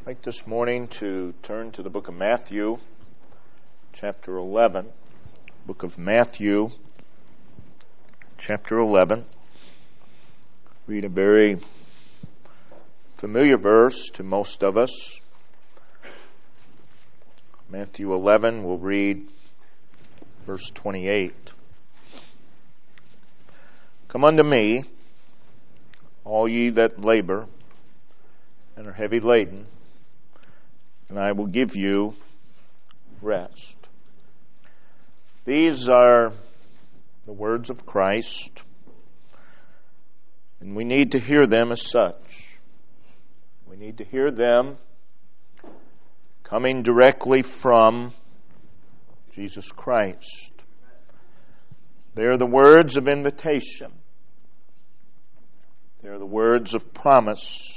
I'd like this morning to turn to the book of Matthew, chapter 11. Book of Matthew, chapter 11. Read a very familiar verse to most of us. Matthew 11, we'll read verse 28. Come unto me, all ye that labor and are heavy laden, and I will give you rest. These are the words of Christ, and we need to hear them as such. We need to hear them coming directly from Jesus Christ. They are the words of invitation. They are the words of promise.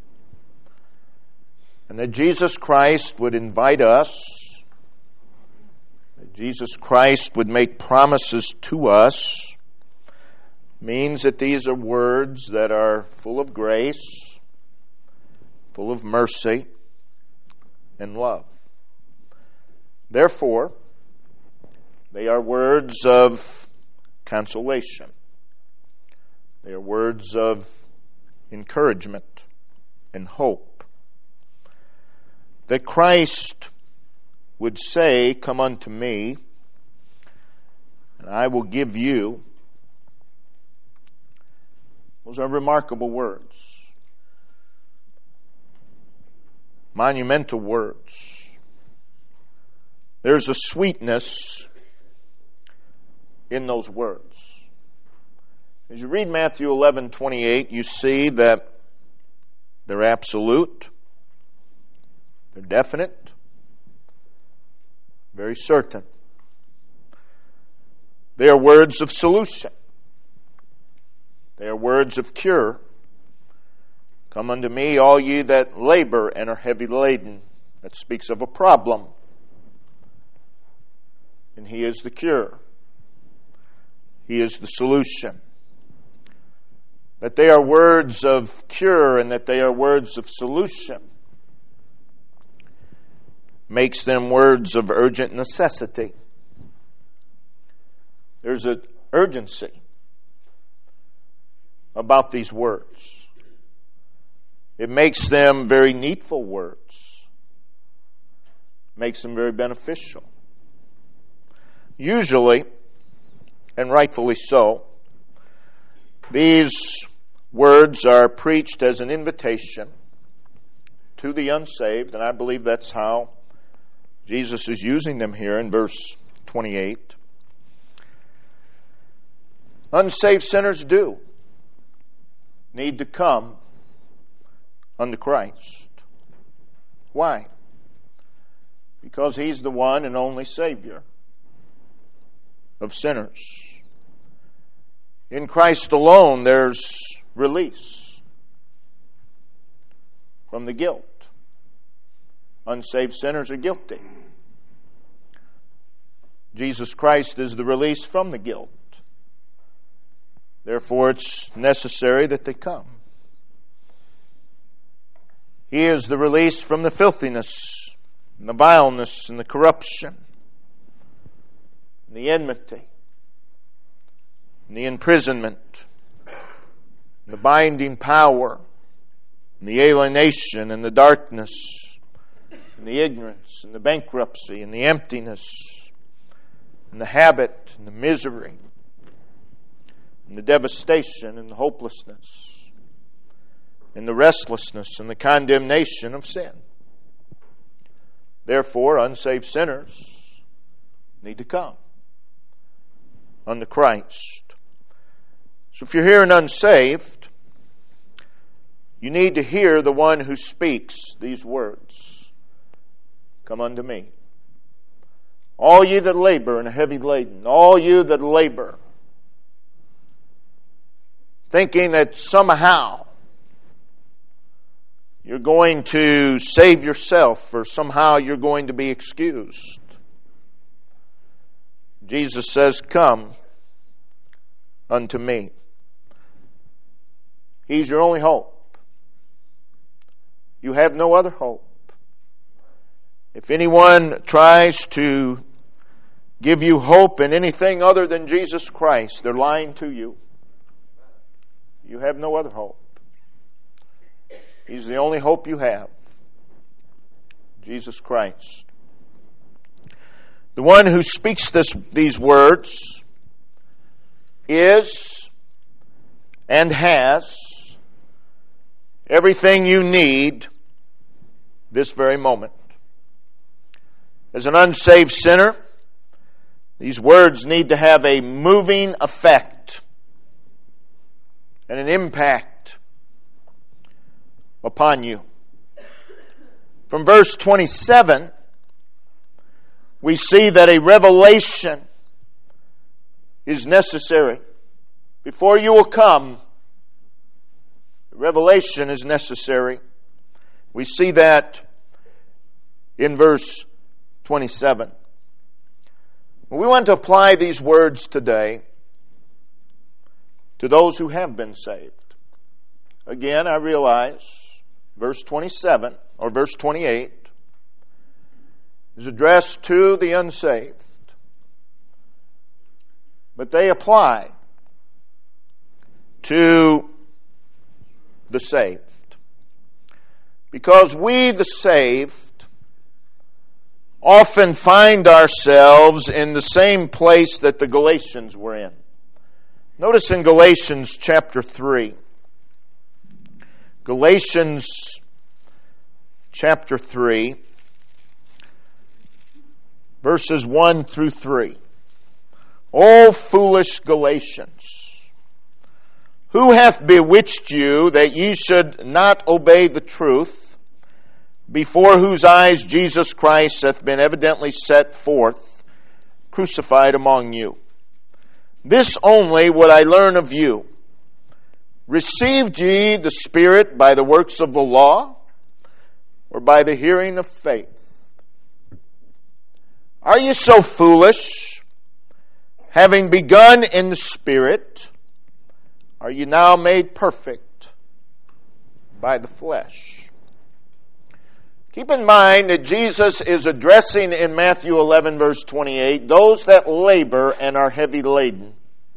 And that Jesus Christ would invite us, that Jesus Christ would make promises to us, means that these are words that are full of grace, full of mercy, and love. Therefore, they are words of consolation. They are words of encouragement and hope. That Christ would say, come unto me, and I will give you. Those are remarkable words. Monumental words. There's a sweetness in those words. As you read Matthew 11:28, you see that they're absolute. They're definite, very certain. They are words of solution. They are words of cure. Come unto me, all ye that labor and are heavy laden. That speaks of a problem. And He is the cure. He is the solution. That they are words of cure and that they are words of solution makes them words of urgent necessity. There's an urgency about these words. It makes them very needful words. Makes them very beneficial. Usually, and rightfully so, these words are preached as an invitation to the unsaved, and I believe that's how Jesus is using them here in verse 28. Unsaved sinners do need to come unto Christ. Why? Because He's the one and only Savior of sinners. In Christ alone there's release from the guilt. Unsaved sinners are guilty. Jesus Christ is the release from the guilt. Therefore, it's necessary that they come. He is the release from the filthiness, and the vileness, and the corruption, and the enmity, and the imprisonment, and the binding power, and the alienation, and the darkness, and the ignorance, and the bankruptcy, and the emptiness, and the habit, and the misery, and the devastation, and the hopelessness, and the restlessness, and the condemnation of sin. Therefore, unsaved sinners need to come unto Christ. So if you're here and unsaved, you need to hear the one who speaks these words. Come unto me. All ye that labor and are heavy laden, all you that labor, thinking that somehow you're going to save yourself or somehow you're going to be excused. Jesus says, come unto me. He's your only hope. You have no other hope. If anyone tries to give you hope in anything other than Jesus Christ, they're lying to you. You have no other hope. He's the only hope you have. Jesus Christ. The one who speaks these words is and has everything you need this very moment. As an unsaved sinner, these words need to have a moving effect and an impact upon you. From verse 27, we see that a revelation is necessary. Before you will come, revelation is necessary. We see that in verse 27. We want to apply these words today to those who have been saved. Again, I realize verse 27 or verse 28 is addressed to the unsaved, but they apply to the saved. Because we, the saved, often find ourselves in the same place that the Galatians were in. Notice in Galatians chapter 3. Galatians chapter 3, verses 1 through 3. O foolish Galatians, who hath bewitched you that ye should not obey the truth, before whose eyes Jesus Christ hath been evidently set forth, crucified among you? This only would I learn of you. Received ye the Spirit by the works of the law, or by the hearing of faith? Are you so foolish? Having begun in the Spirit, are you now made perfect by the flesh? Keep in mind that Jesus is addressing in Matthew 11, verse 28, those that labor and are heavy laden.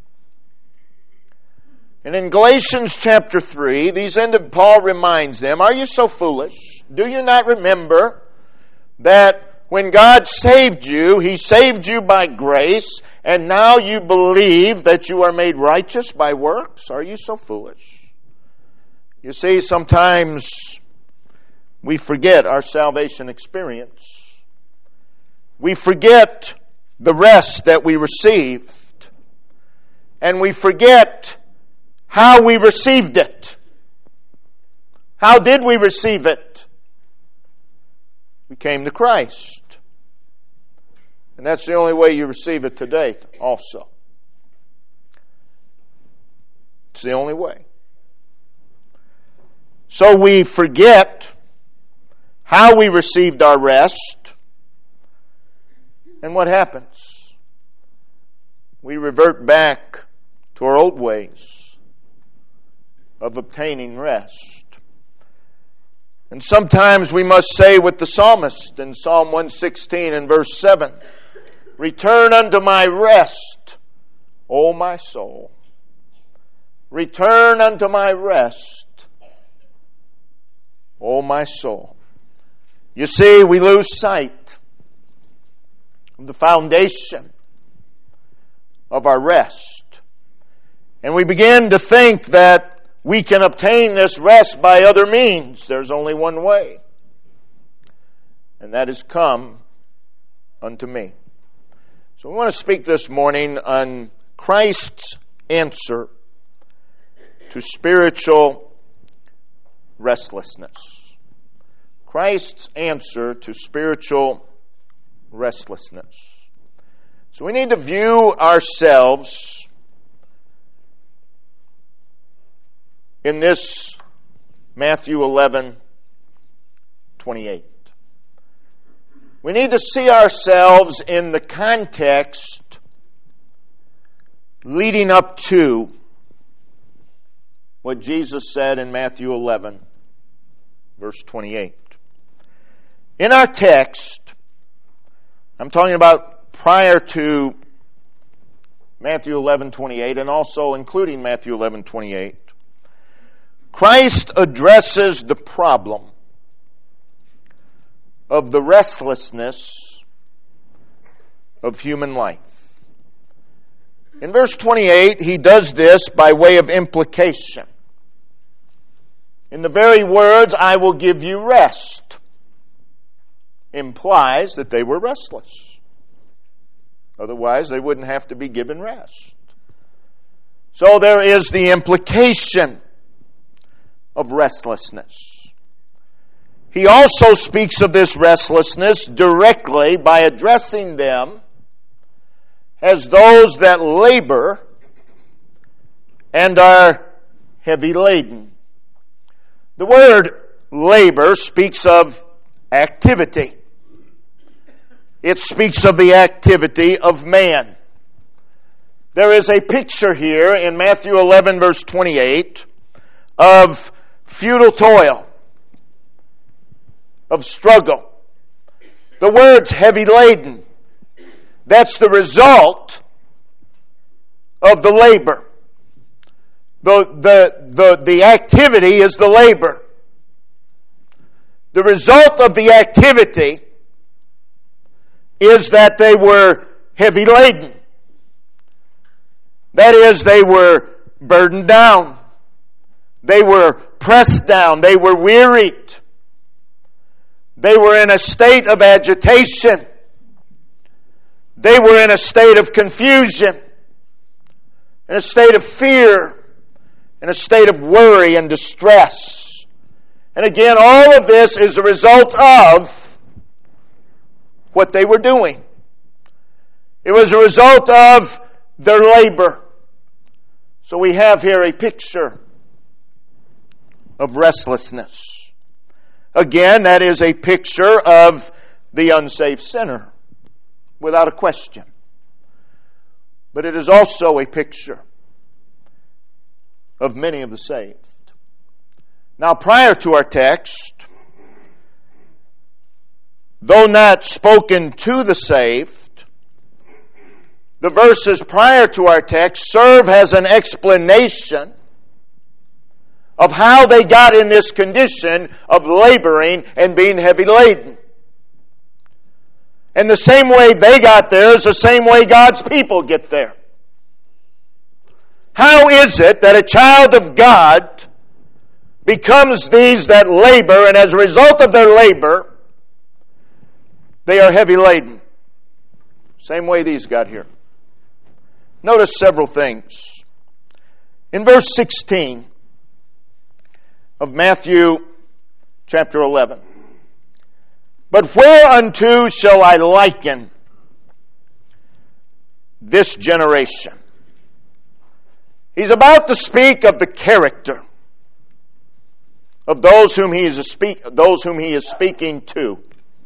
And in Galatians chapter 3, Paul reminds them, are you so foolish? Do you not remember that when God saved you, He saved you by grace, and now you believe that you are made righteous by works? Are you so foolish? You see, sometimes we forget our salvation experience. We forget the rest that we received. And we forget how we received it. How did we receive it? We came to Christ. And that's the only way you receive it today also. It's the only way. So we forget how we received our rest. And what happens? We revert back to our old ways of obtaining rest. And sometimes we must say with the psalmist in Psalm 116 and verse 7, return unto my rest, O my soul. Return unto my rest, O my soul. You see, we lose sight of the foundation of our rest. And we begin to think that we can obtain this rest by other means. There's only one way. And that is come unto me. So we want to speak this morning on Christ's answer to spiritual restlessness. Christ's answer to spiritual restlessness. So we need to view ourselves in this Matthew 11:28. We need to see ourselves in the context leading up to what Jesus said in Matthew 11, verse 28. In our text, I'm talking about prior to Matthew 11:28 and also including Matthew 11:28. Christ addresses the problem of the restlessness of human life. In verse 28, he does this by way of implication. In the very words, "I will give you rest," implies that they were restless. Otherwise, they wouldn't have to be given rest. So there is the implication of restlessness. He also speaks of this restlessness directly by addressing them as those that labor and are heavy laden. The word labor speaks of activity. It speaks of the activity of man. There is a picture here in Matthew 11 verse 28 of futile toil, of struggle. The word's heavy laden. That's the result of the labor. The activity is the labor. The result of the activity is that they were heavy laden. That is, they were burdened down. They were pressed down. They were wearied. They were in a state of agitation. They were in a state of confusion, in a state of fear, in a state of worry and distress. And again, all of this is a result of what they were doing. It was a result of their labor. So we have here a picture of restlessness. Again, that is a picture of the unsaved sinner, without a question. But it is also a picture of many of the saved. Now, prior to our text, though not spoken to the saved, the verses prior to our text serve as an explanation of how they got in this condition of laboring and being heavy laden. And the same way they got there is the same way God's people get there. How is it that a child of God becomes these that labor, and as a result of their labor, they are heavy laden? Same way these got here. Notice several things. In verse 16 of Matthew chapter 11, "But whereunto shall I liken this generation?" He's about to speak of the character of those whom he is speaking to.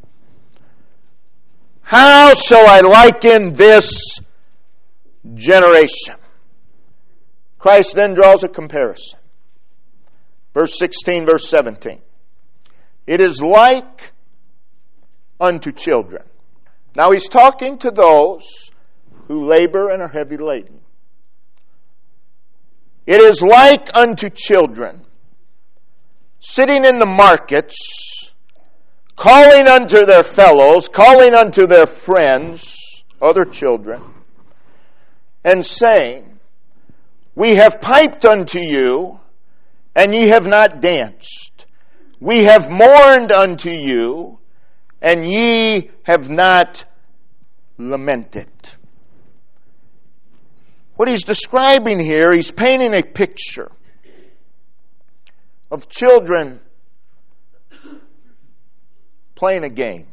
How shall I liken this generation? Christ then draws a comparison. Verse 16, verse 17. "It is like unto children." Now he's talking to those who labor and are heavy laden. "It is like unto children sitting in the markets, calling unto their fellows, calling unto their friends, other children, and saying, We have piped unto you, and ye have not danced. We have mourned unto you, and ye have not lamented." What he's describing here, he's painting a picture of children playing a game.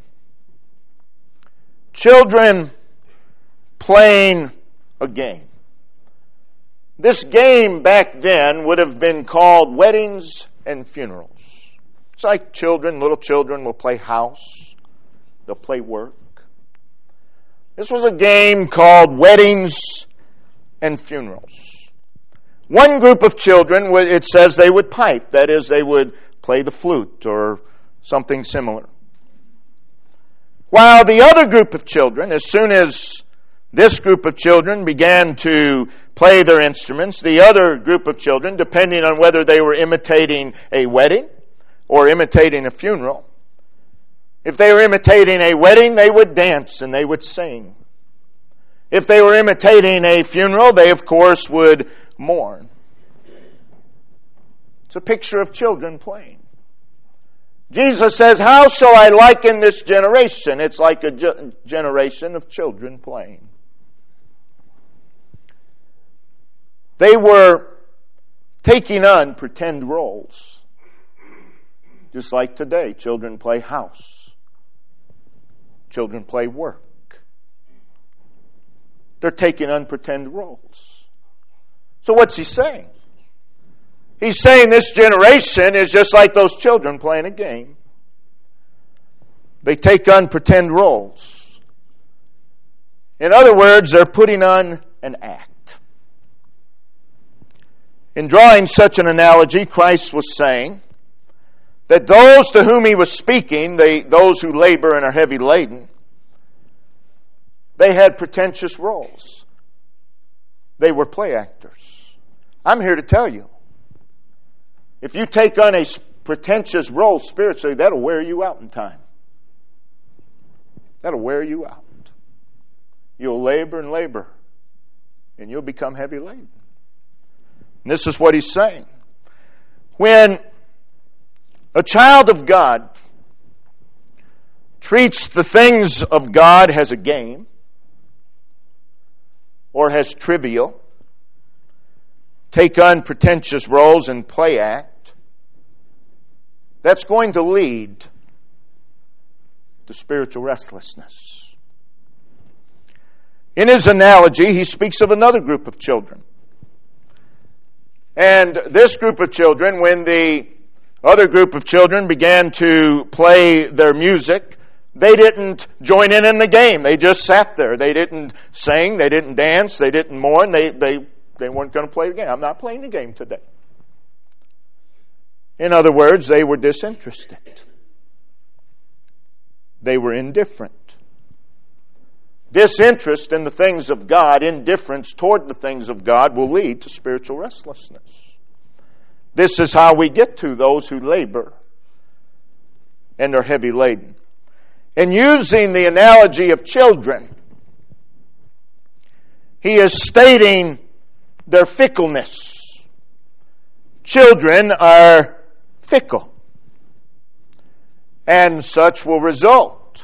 Children playing a game. This game back then would have been called weddings and funerals. It's like little children will play house. They'll play work. This was a game called weddings and funerals. One group of children, it says they would pipe. That is, they would play the flute or something similar. While the other group of children, as soon as this group of children began to play their instruments, the other group of children, depending on whether they were imitating a wedding or imitating a funeral, if they were imitating a wedding, they would dance and they would sing. If they were imitating a funeral, they of course would mourn. It's a picture of children playing. Jesus says, how shall I liken this generation? It's like a generation of children playing. They were taking on pretend roles. Just like today, children play house. Children play work. They're taking on pretend roles. So what's he saying? He's saying this generation is just like those children playing a game. They take on pretend roles. In other words, they're putting on an act. In drawing such an analogy, Christ was saying that those to whom he was speaking, those who labor and are heavy laden, they had pretentious roles. They were play actors. I'm here to tell you, if you take on a pretentious role spiritually, that'll wear you out in time. That'll wear you out. You'll labor and labor, and you'll become heavy laden. And this is what he's saying. When a child of God treats the things of God as a game or as trivial, take on pretentious roles and play act, that's going to lead to spiritual restlessness. In his analogy, he speaks of another group of children. And this group of children, when the other group of children began to play their music, they didn't join in the game. They just sat there. They didn't sing. They didn't dance. They didn't mourn. They weren't going to play the game. I'm not playing the game today. In other words, they were disinterested. They were indifferent. Disinterest in the things of God, indifference toward the things of God will lead to spiritual restlessness. This is how we get to those who labor and are heavy laden. And using the analogy of children, he is stating their fickleness. Children are fickle, and such will result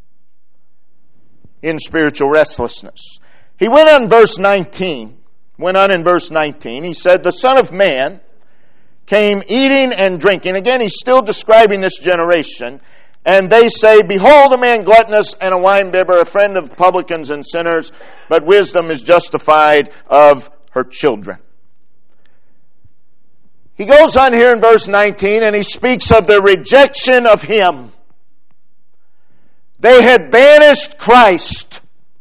in spiritual restlessness. He went on in verse 19. He said, the Son of Man came eating and drinking. Again, he's still describing this generation. And they say, behold, a man gluttonous and a winebibber, a friend of publicans and sinners, but wisdom is justified of her children. He goes on here in verse 19 and he speaks of the rejection of Him. They had banished Christ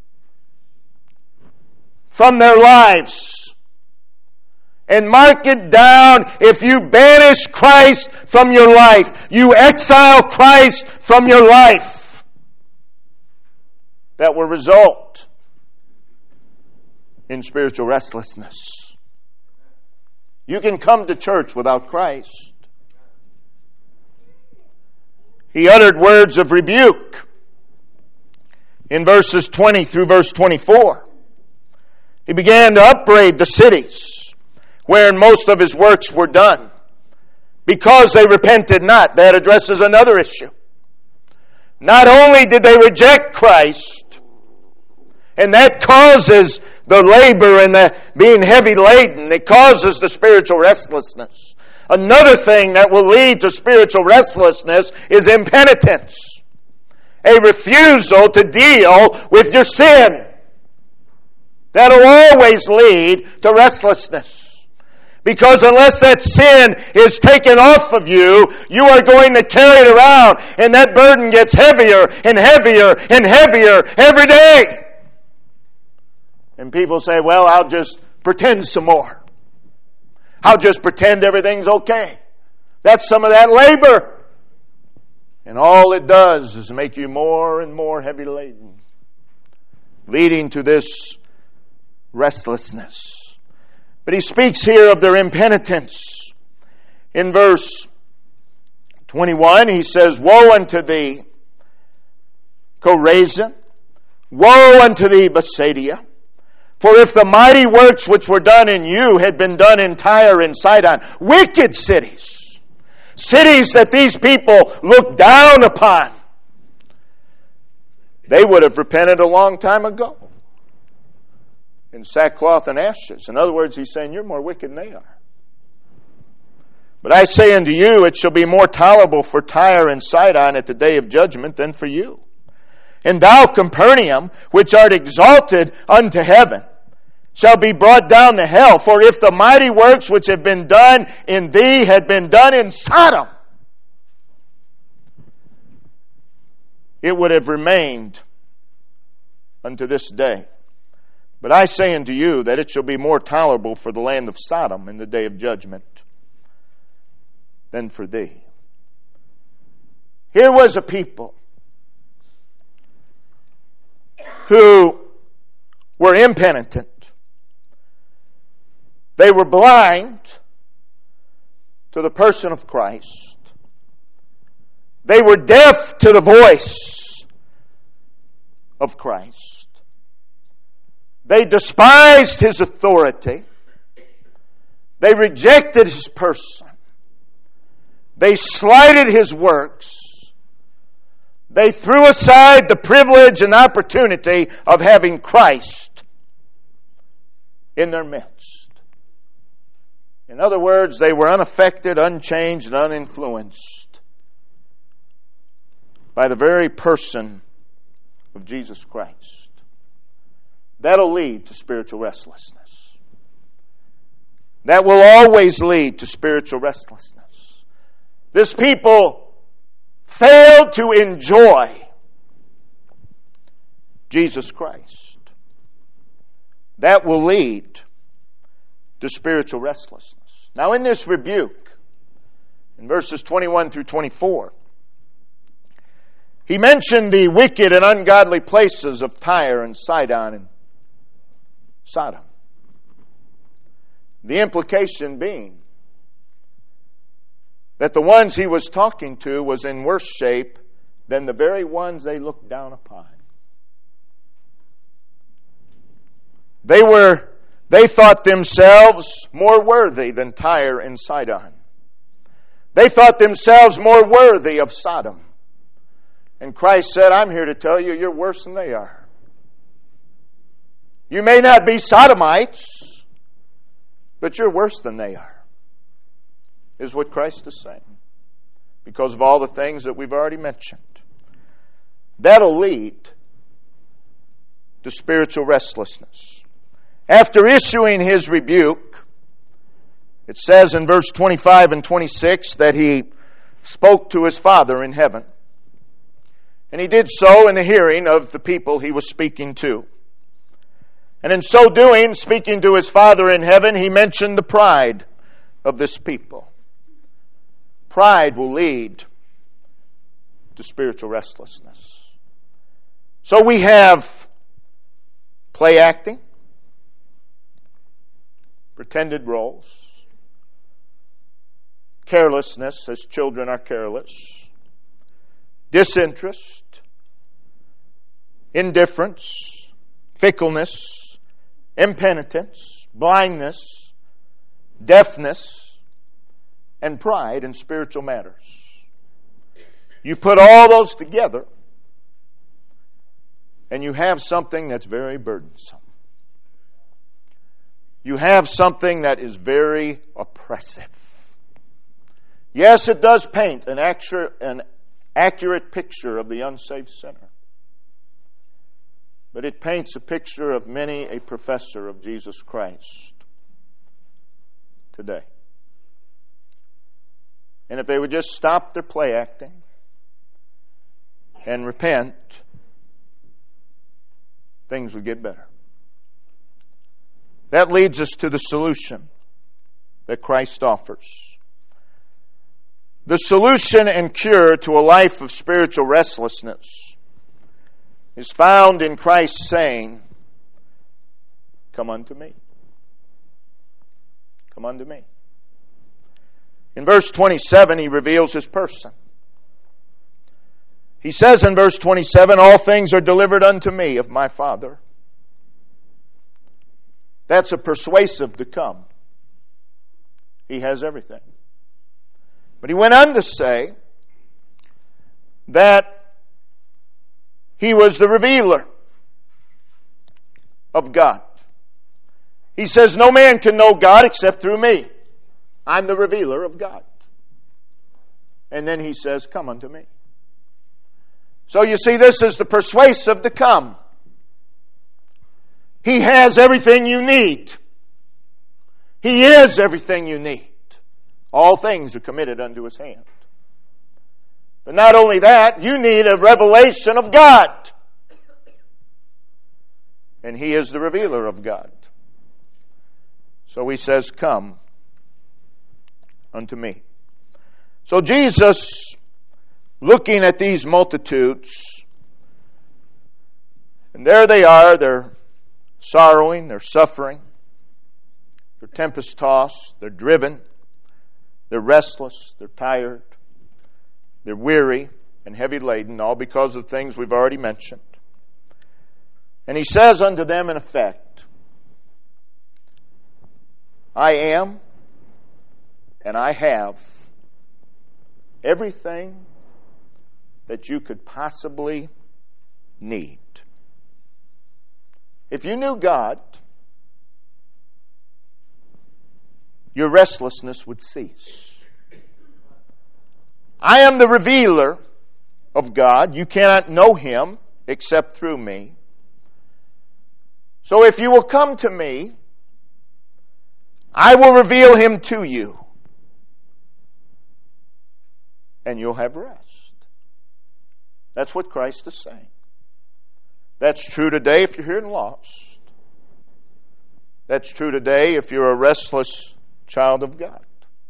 from their lives. And mark it down, if you banish Christ from your life, you exile Christ from your life, that will result in spiritual restlessness. You can come to church without Christ. He uttered words of rebuke in verses 20 through verse 24. He began to upbraid the cities wherein most of His works were done, because they repented not. That addresses another issue. Not only did they reject Christ, and that causes the labor and the being heavy laden, it causes the spiritual restlessness. Another thing that will lead to spiritual restlessness is impenitence. A refusal to deal with your sin. That'll always lead to restlessness. Because unless that sin is taken off of you, you are going to carry it around, and that burden gets heavier and heavier and heavier every day. And people say, well, I'll just pretend some more. I'll just pretend everything's okay. That's some of that labor. And all it does is make you more and more heavy laden, leading to this restlessness. But he speaks here of their impenitence. In verse 21, he says, Woe unto thee, Chorazin! Woe unto thee, Bethsaida! For if the mighty works which were done in you had been done in Tyre and Sidon, wicked cities, cities that these people look down upon, they would have repented a long time ago in sackcloth and ashes. In other words, he's saying, you're more wicked than they are. But I say unto you, it shall be more tolerable for Tyre and Sidon at the day of judgment than for you. And thou, Capernaum, which art exalted unto heaven, shall be brought down to hell. For if the mighty works which have been done in thee had been done in Sodom, it would have remained unto this day. But I say unto you that it shall be more tolerable for the land of Sodom in the day of judgment than for thee. Here was a people who were impenitent. They were blind to the person of Christ. They were deaf to the voice of Christ. They despised His authority. They rejected His person. They slighted His works. They threw aside the privilege and opportunity of having Christ in their midst. In other words, they were unaffected, unchanged, and uninfluenced by the very person of Jesus Christ. That'll lead to spiritual restlessness. That will always lead to spiritual restlessness. This people failed to enjoy Jesus Christ. That will lead to spiritual restlessness. Now in this rebuke, in verses 21 through 24, he mentioned the wicked and ungodly places of Tyre and Sidon and Sodom. The implication being that the ones he was talking to was in worse shape than the very ones they looked down upon. They thought themselves more worthy than Tyre and Sidon. They thought themselves more worthy of Sodom. And Christ said, I'm here to tell you, you're worse than they are. You may not be Sodomites, but you're worse than they are, is what Christ is saying, because of all the things that we've already mentioned. That'll lead to spiritual restlessness. After issuing his rebuke, it says in verse 25 and 26 that he spoke to his Father in heaven. And he did so in the hearing of the people he was speaking to. And in so doing, speaking to his Father in heaven, he mentioned the pride of this people. Pride will lead to spiritual restlessness. So we have play acting, pretended roles, carelessness as children are careless, disinterest, indifference, fickleness, impenitence, blindness, deafness, and pride in spiritual matters. You put all those together, and you have something that's very burdensome. You have something that is very oppressive. Yes, it does paint an accurate picture of the unsaved sinner. But it paints a picture of many a professor of Jesus Christ today. And if they would just stop their play acting and repent, things would get better. That leads us to the solution that Christ offers. The solution and cure to a life of spiritual restlessness is found in Christ saying, "Come unto me. Come unto me." In verse 27, He reveals His person. He says in verse 27, "All things are delivered unto me of my Father." That's a persuasive to come. He has everything. But He went on to say that He was the revealer of God. He says, "No man can know God except through me. I'm the revealer of God." And then He says, "Come unto me." So you see, this is the persuasive to come. He has everything you need. He is everything you need. All things are committed unto His hand. But not only that, you need a revelation of God. And He is the revealer of God. So He says, "Come unto me." So Jesus, looking at these multitudes, and there they are, they're sorrowing, they're suffering, they're tempest-tossed, they're driven, they're restless, they're tired, they're weary and heavy laden, all because of things we've already mentioned. And He says unto them in effect, "I am and I have everything that you could possibly need." If you knew God, your restlessness would cease. I am the revealer of God. You cannot know Him except through me. So if you will come to me, I will reveal Him to you. And you'll have rest. That's what Christ is saying. That's true today if you're here and lost. That's true today if you're a restless child of God.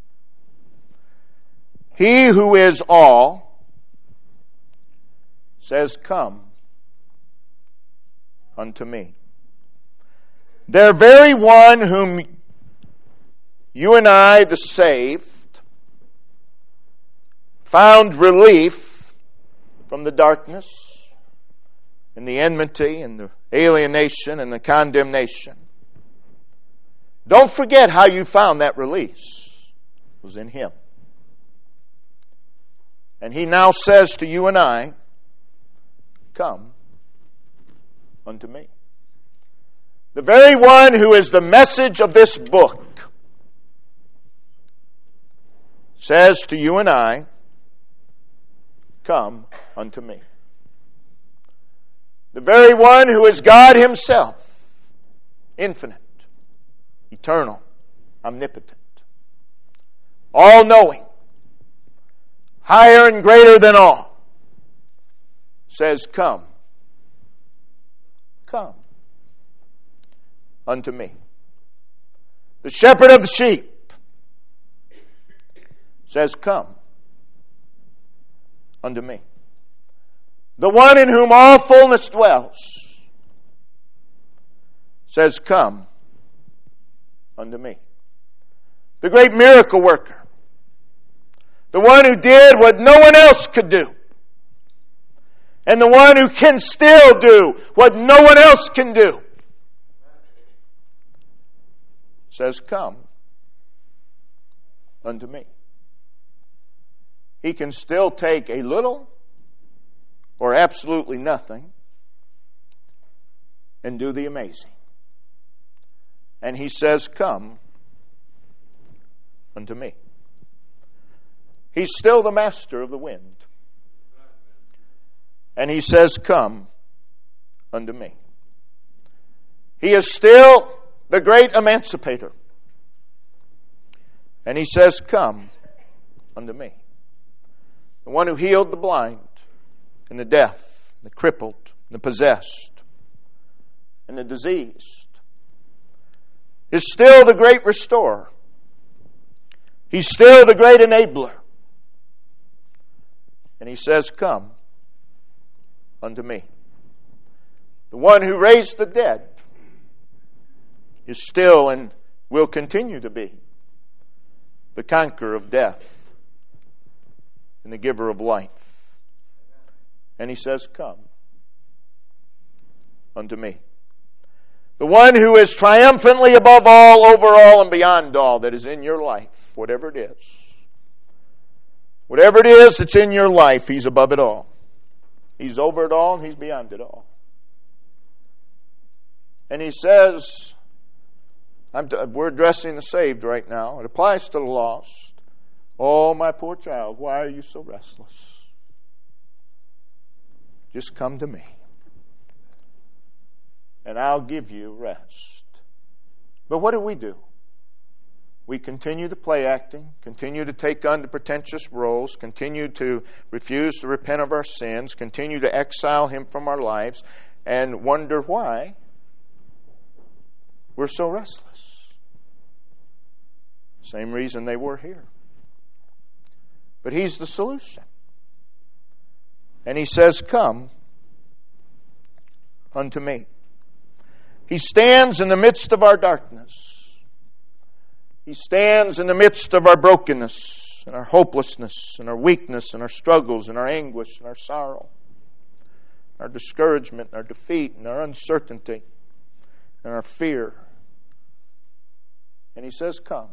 He who is all says, "Come unto me." The very one whom you and I, the saved, found relief from the darkness and the enmity and the alienation and the condemnation. Don't forget how you found that release. It was in Him. And He now says to you and I, "Come unto me." The very one who is the message of this book says to you and I, "Come unto me." The very one who is God Himself, infinite, eternal, omnipotent, all-knowing, higher and greater than all, says, "Come, come unto me." The shepherd of the sheep says, "Come unto me." The one in whom all fullness dwells says, "Come unto me." The great miracle worker, the one who did what no one else could do, and the one who can still do what no one else can do, says, "Come unto me." He can still take a little or absolutely nothing and do the amazing. And He says, "Come unto me." He's still the master of the wind. And He says, "Come unto me." He is still the great emancipator. And He says, "Come unto me." The one who healed the blind and the deaf, the crippled, the possessed, and the diseased, is still the great restorer. He's still the great enabler. And He says, come unto me. The one who raised the dead is still and will continue to be the conqueror of death and the giver of life. And He says, come unto me. The one who is triumphantly above all, over all, and beyond all that is in your life, whatever it is. Whatever it is that's in your life, He's above it all. He's over it all and He's beyond it all. And He says, we're addressing the saved right now. It applies to the lost. Oh, my poor child, why are you so restless? Just come to me, and I'll give you rest. But what do? We continue to play acting, continue to take on the pretentious roles, continue to refuse to repent of our sins, continue to exile Him from our lives, and wonder why we're so restless. Same reason they were here. But He's the solution. And He says, come unto me. He stands in the midst of our darkness. He stands in the midst of our brokenness and our hopelessness and our weakness and our struggles and our anguish and our sorrow, our discouragement, our defeat and our uncertainty and our fear. And He says, come.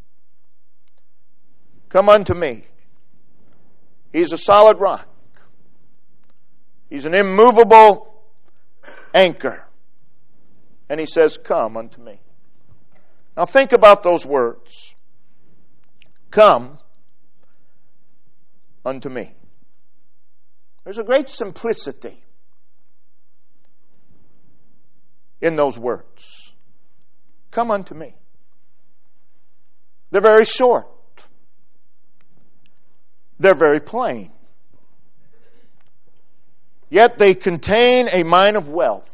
Come unto me. He's a solid rock. He's an immovable anchor. And He says, come unto me. Now think about those words. Come unto me. There's a great simplicity in those words. Come unto me. They're very short. They're very plain. Yet they contain a mine of wealth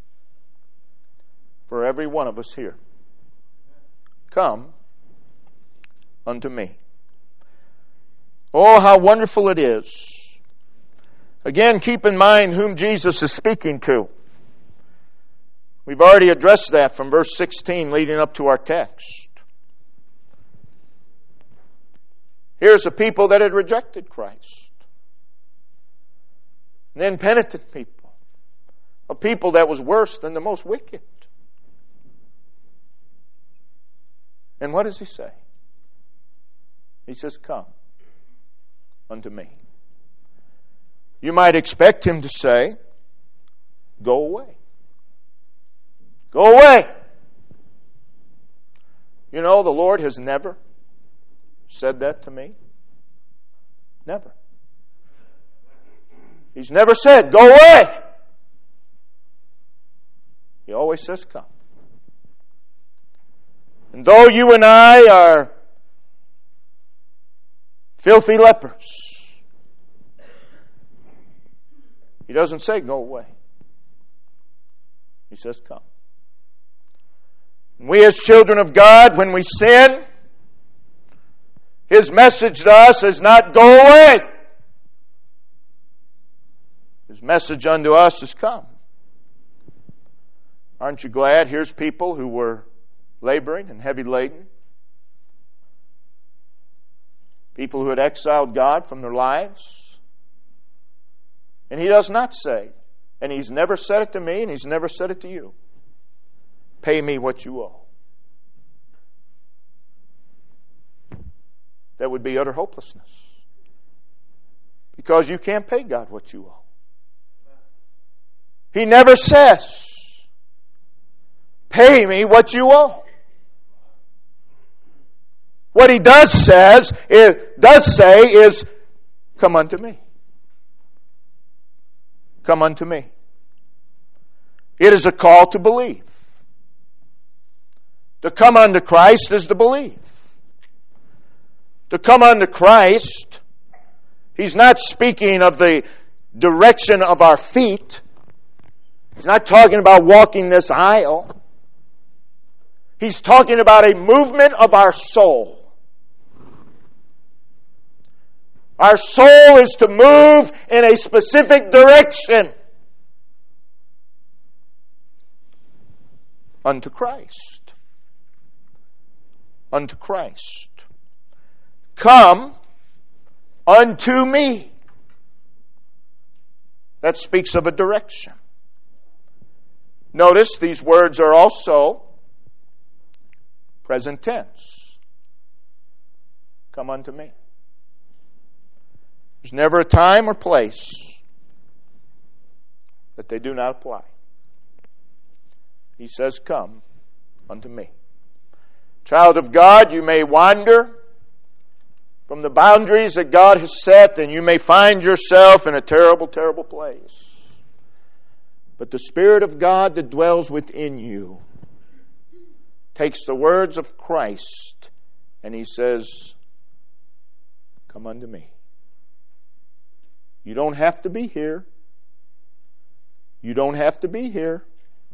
for every one of us here. Come unto me. Oh, how wonderful it is. Again, keep in mind whom Jesus is speaking to. We've already addressed that from verse 16 leading up to our text. Here's a people that had rejected Christ. An impenitent people. A people that was worse than the most wicked. And what does He say? He says, come unto me. You might expect Him to say, go away. Go away. You know, the Lord has never said that to me. Never. He's never said, go away. He always says, come. And though you and I are filthy lepers, He doesn't say, go away. He says, come. And we as children of God, when we sin, His message to us is not go away. His message unto us is come. Aren't you glad? Here's people who were laboring and heavy laden. People who had exiled God from their lives. And He does not say, and He's never said it to me and He's never said it to you, pay me what you owe. That would be utter hopelessness. Because you can't pay God what you owe. He never says, pay me what you owe. What He does say is, come unto me. Come unto me. It is a call to believe. To come unto Christ is to believe. To come unto Christ, He's not speaking of the direction of our feet. He's not talking about walking this aisle. He's talking about a movement of our soul. Our soul is to move in a specific direction unto Christ. Unto Christ. Come unto me. That speaks of a direction. Notice these words are also present tense. Come unto me. There's never a time or place that they do not apply. He says, come unto me. Child of God, you may wander from the boundaries that God has set, and you may find yourself in a terrible, terrible place. But the Spirit of God that dwells within you takes the words of Christ and He says, come unto me. You don't have to be here. You don't have to be here.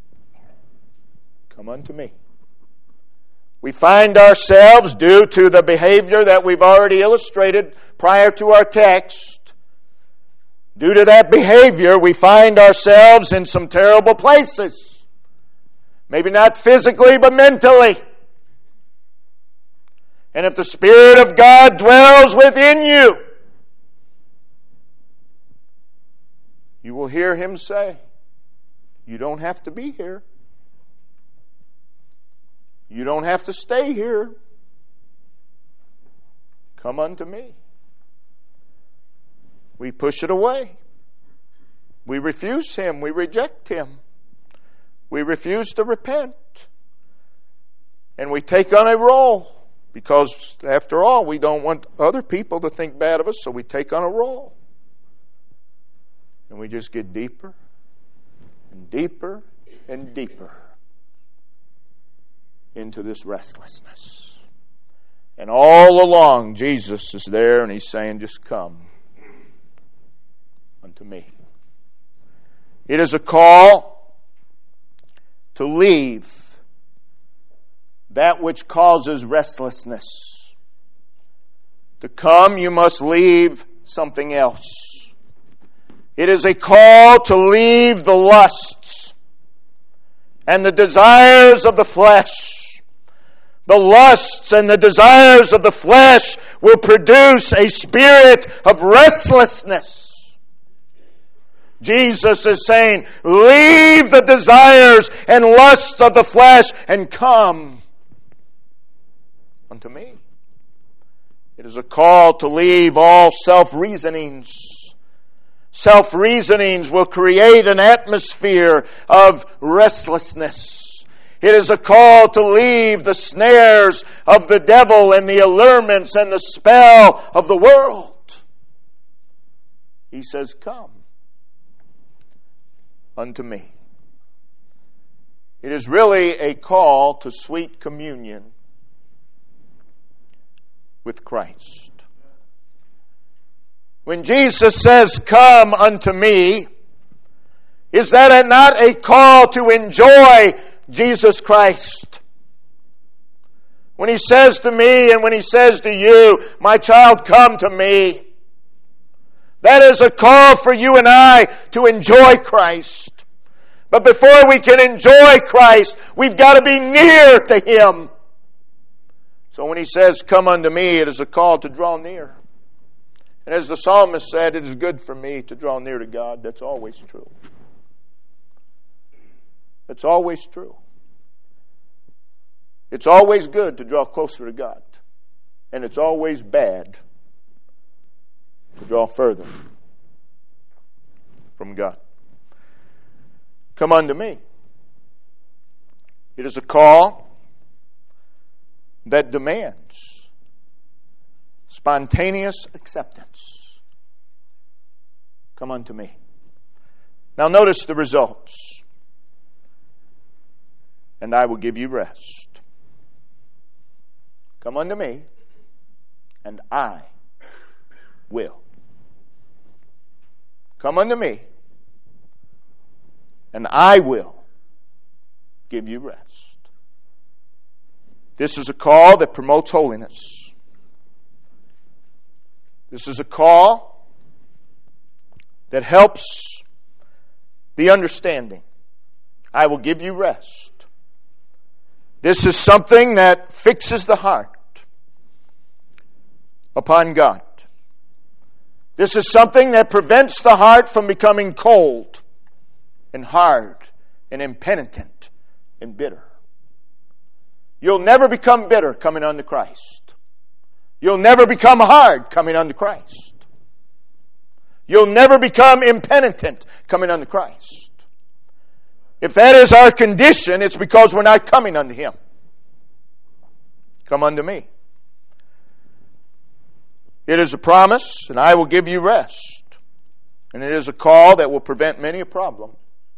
Come unto me. We find ourselves, due to the behavior that we've already illustrated prior to our text, due to that behavior, we find ourselves in some terrible places. Maybe not physically, but mentally. And if the Spirit of God dwells within you, you will hear Him say, you don't have to be here. You don't have to stay here. Come unto me. We push it away. We refuse Him. We reject Him. We refuse to repent. And we take on a role. Because, after all, we don't want other people to think bad of us, so we take on a role. And we just get deeper and deeper and deeper into this restlessness. And all along, Jesus is there and He's saying, just come unto me. It is a call to leave that which causes restlessness. To come, you must leave something else. It is a call to leave the lusts and the desires of the flesh. The lusts and the desires of the flesh will produce a spirit of restlessness. Jesus is saying, leave the desires and lusts of the flesh and come unto me. It is a call to leave all self-reasonings. Self-reasonings will create an atmosphere of restlessness. It is a call to leave the snares of the devil and the allurements and the spell of the world. He says, come unto me. It is really a call to sweet communion with Christ. When Jesus says, come unto me, is that not a call to enjoy Jesus Christ? When He says to me and when He says to you, my child, come to me, that is a call for you and I to enjoy Christ. But before we can enjoy Christ, we've got to be near to Him. So when He says, come unto me, it is a call to draw near. And as the psalmist said, it is good for me to draw near to God. That's always true. That's always true. It's always good to draw closer to God. And it's always bad to draw further from God. Come unto me. It is a call that demands spontaneous acceptance. Come unto me. Now notice the results. And I will give you rest. Come unto me, and I will. Come unto me, and I will give you rest. This is a call that promotes holiness. This is a call that helps the understanding. I will give you rest. This is something that fixes the heart upon God. This is something that prevents the heart from becoming cold and hard and impenitent and bitter. You'll never become bitter coming unto Christ. You'll never become hard coming unto Christ. You'll never become impenitent coming unto Christ. If that is our condition, it's because we're not coming unto Him. Come unto me. It is a promise, and I will give you rest. And it is a call that will prevent many a problem,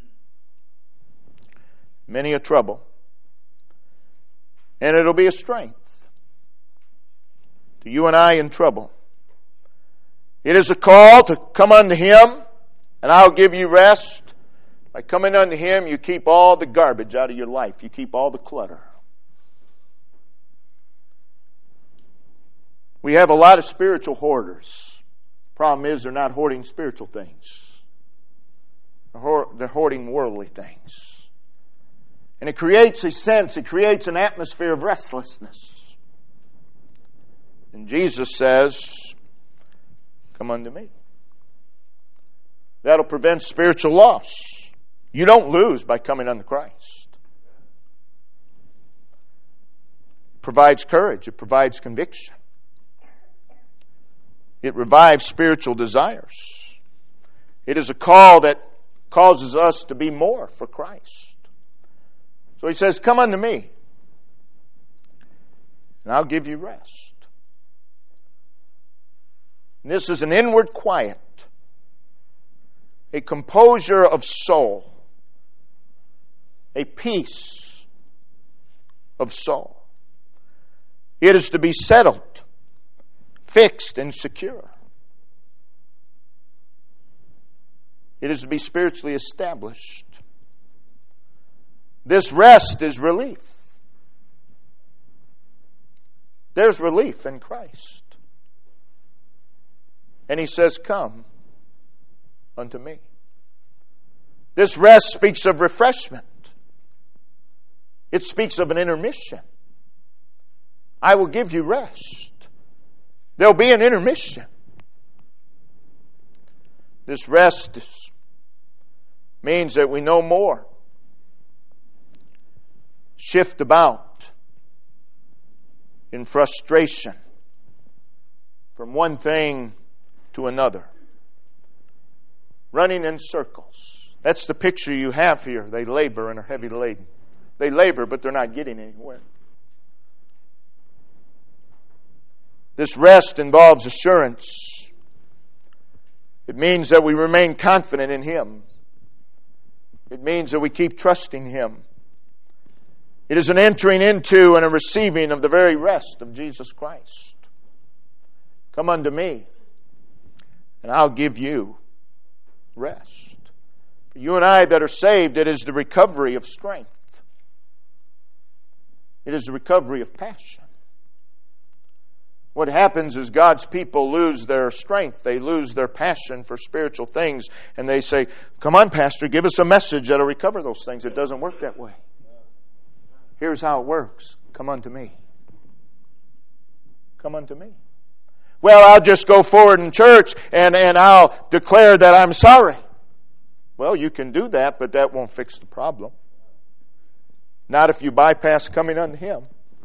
many a trouble. And it'll be a strength to you and I in trouble. It is a call to come unto Him, and I'll give you rest. By coming unto Him, you keep all the garbage out of your life. You keep all the clutter. We have a lot of spiritual hoarders. Problem is, they're not hoarding spiritual things. They're hoarding worldly things. And it creates a sense, it creates an atmosphere of restlessness. And Jesus says, come unto me. That'll prevent spiritual loss. You don't lose by coming unto Christ. It provides courage. It provides conviction. It revives spiritual desires. It is a call that causes us to be more for Christ. So He says, come unto me, and I'll give you rest. And this is an inward quiet, a composure of soul, a peace of soul. It is to be settled, fixed, and secure. It is to be spiritually established. This rest is relief. There's relief in Christ. And He says, come unto me. This rest speaks of refreshment. It speaks of an intermission. I will give you rest. There'll be an intermission. This rest means that we no more shift about in frustration from one thing to another, running in circles. That's the picture you have here. They labor and are heavy laden. They labor, but they're not getting anywhere. This rest involves assurance. It means that we remain confident in Him. It means that we keep trusting Him. It is an entering into and a receiving of the very rest of Jesus Christ. Come unto me, and I'll give you rest. For you and I that are saved, it is the recovery of strength. It is the recovery of passion. What happens is God's people lose their strength. They lose their passion for spiritual things. And they say, come on, Pastor, give us a message that'll recover those things. It doesn't work that way. Here's how it works. Come unto me. Come unto me. Well, I'll just go forward in church and I'll declare that I'm sorry. Well, you can do that, but that won't fix the problem. Not if you bypass coming unto Him.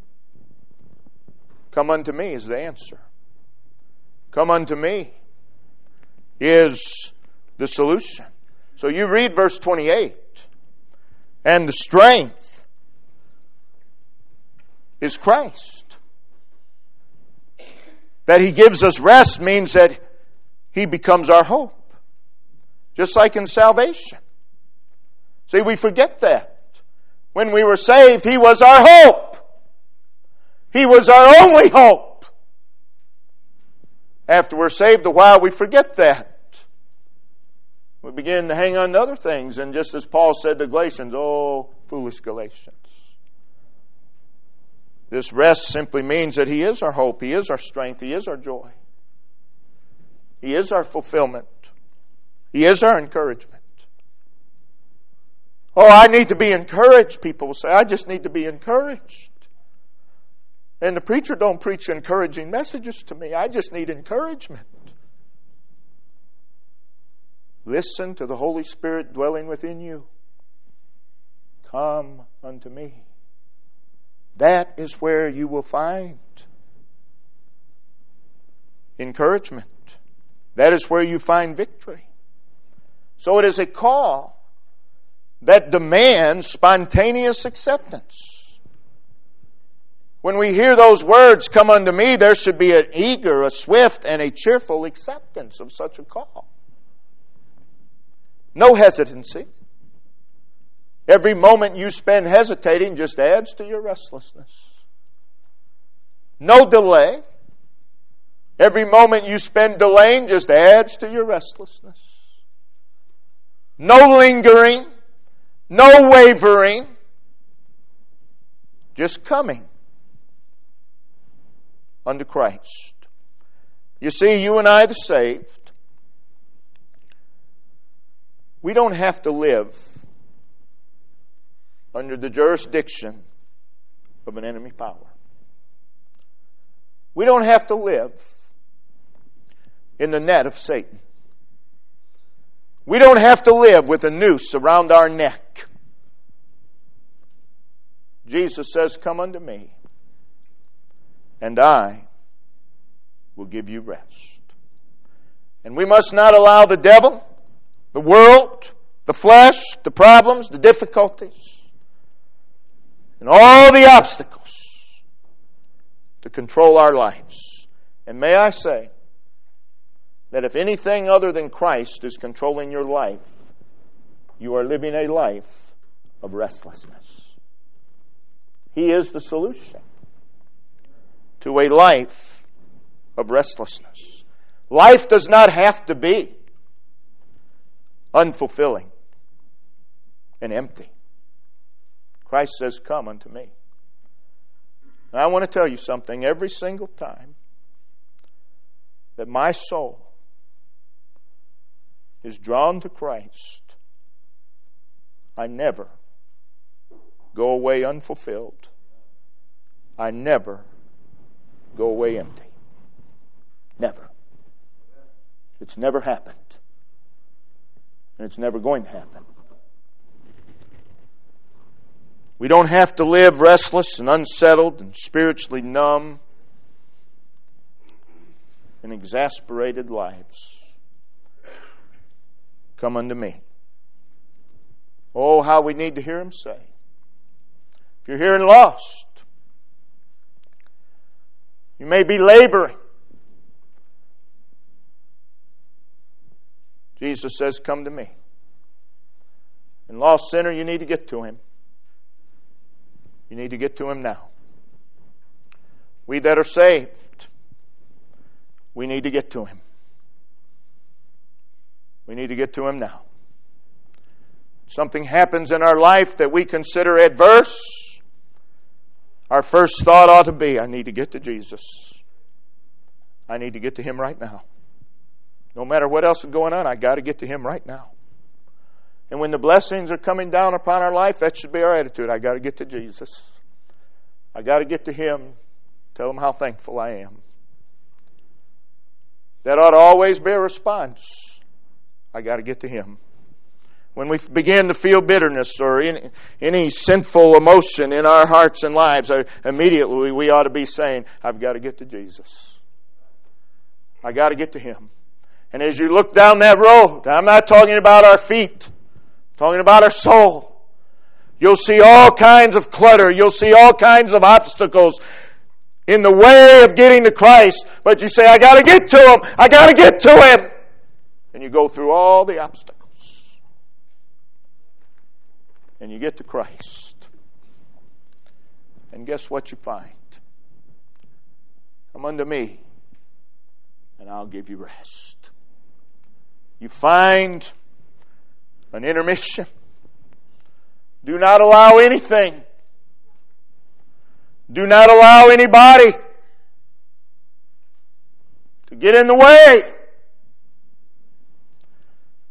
Come unto me is the answer. Come unto me is the solution. So you read verse 28. And the strength is Christ. That He gives us rest means that He becomes our hope. Just like in salvation. See, we forget that. When we were saved, He was our hope. He was our only hope. After we're saved a while, we forget that. We begin to hang on to other things. And just as Paul said to Galatians, oh, foolish Galatians. This rest simply means that He is our hope. He is our strength. He is our joy. He is our fulfillment. He is our encouragement. Oh, I need to be encouraged, people will say. I just need to be encouraged. And the preacher don't preach encouraging messages to me. I just need encouragement. Listen to the Holy Spirit dwelling within you. Come unto me. That is where you will find encouragement. That is where you find victory. So it is a call that demands spontaneous acceptance. When we hear those words, come unto me, there should be an eager, a swift, and a cheerful acceptance of such a call. No hesitancy. Every moment you spend hesitating just adds to your restlessness. No delay. Every moment you spend delaying just adds to your restlessness. No lingering. No wavering. Just coming unto Christ. You see, you and I, the saved, we don't have to live under the jurisdiction of an enemy power. We don't have to live in the net of Satan. We don't have to live with a noose around our neck. Jesus says, come unto me, and I will give you rest. And we must not allow the devil, the world, the flesh, the problems, the difficulties, and all the obstacles to control our lives. And may I say that if anything other than Christ is controlling your life, you are living a life of restlessness. He is the solution to a life of restlessness. Life does not have to be unfulfilling and empty. Christ says, come unto me. And I want to tell you something. Every single time that my soul is drawn to Christ, I never go away unfulfilled. I never go away empty. Never. It's never happened. And it's never going to happen. We don't have to live restless and unsettled and spiritually numb and exasperated lives. Come unto me. Oh, how we need to hear Him say. If you're here and lost, you may be laboring. Jesus says, come to me. And lost sinner, you need to get to Him. You need to get to Him now. We that are saved, we need to get to Him. We need to get to Him now. Something happens in our life that we consider adverse. Our first thought ought to be, I need to get to Jesus. I need to get to Him right now. No matter what else is going on, I got to get to Him right now. And when the blessings are coming down upon our life, that should be our attitude. I got to get to Jesus. I got to get to Him. Tell Him how thankful I am. That ought to always be a response. I got to get to Him. When we begin to feel bitterness or any sinful emotion in our hearts and lives, immediately we ought to be saying, I've got to get to Jesus. I got to get to Him. And as you look down that road, I'm not talking about our feet, I'm talking about our soul. You'll see all kinds of clutter. You'll see all kinds of obstacles in the way of getting to Christ. But you say, I got to get to Him. I got to get to Him. And you go through all the obstacles. And you get to Christ. And guess what you find? Come unto me, and I'll give you rest. You find an intermission. Do not allow anything. Do not allow anybody to get in the way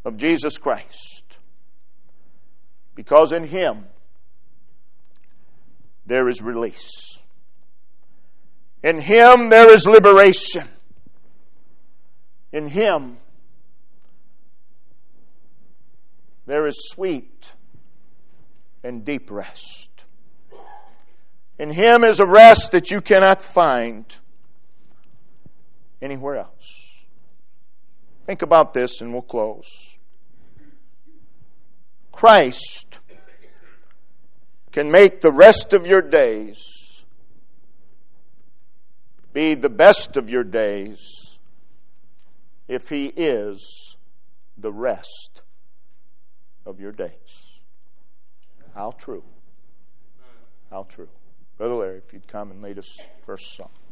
of Jesus Christ. Because in Him there is release. In Him there is liberation. In Him there is sweet and deep rest. In Him is a rest that you cannot find anywhere else. Think about this and we'll close. Christ can make the rest of your days be the best of your days if He is the rest of your days. How true. How true. Brother Larry, if you'd come and lead us first song.